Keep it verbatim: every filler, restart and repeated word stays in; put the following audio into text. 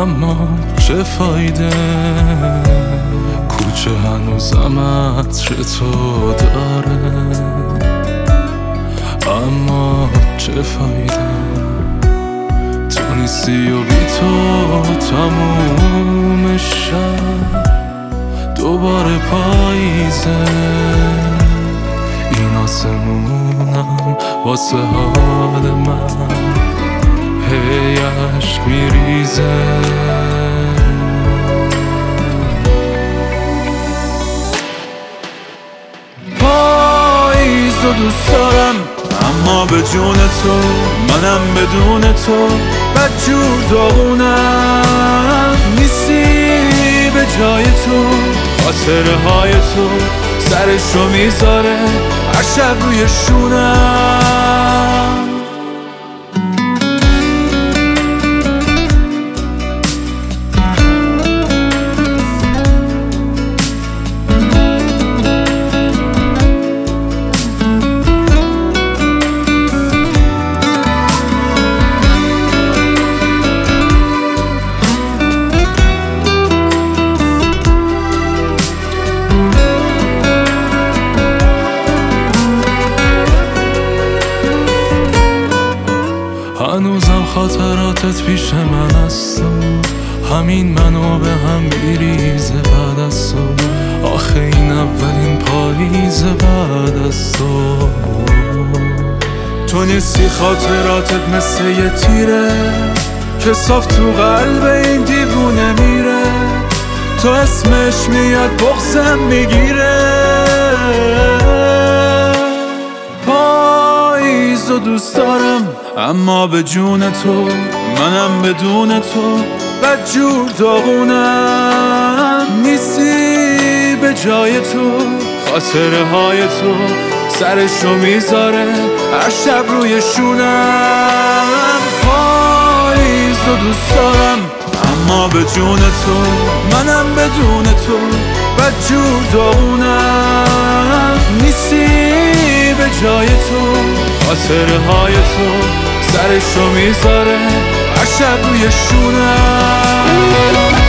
اما چه فایده، کوچه هنوزم عطر تو داره. اما چه فایده، تو نیستی و بی تو تموم شب دوباره پاییزه. این آسمونم واسه حال من هی عشق میریزه. پاییز رو دوست دارم اما به جون تو، منم بدون تو بدجور داغونم. نیستی به جای تو، خاطره های تو سرشو میذاره هر شب روی شونم. هنوزم خاطراتت پیش من هست، همین منو به هم میریزه بعد از تو. آخه این اولین پاییزه بعد از تو. تو نیستی، خاطراتت مثل یه تیره که صاف تو قلب این دیوونه میره. تو اسمش میاد بغضم میگیره. پاییز رو دوست دارم اما به جون تو، منم بدون تو بدجور داغونم. نیستی به جای تو، خاطره های تو سرشو میذاره هر شب روی شونم. پاییز رو دوست دارم اما به جون تو، منم بدون تو بدجور داغونم. نیستی به جای تو، خاطره های تو سرشو میذاره هر شب روی شونم.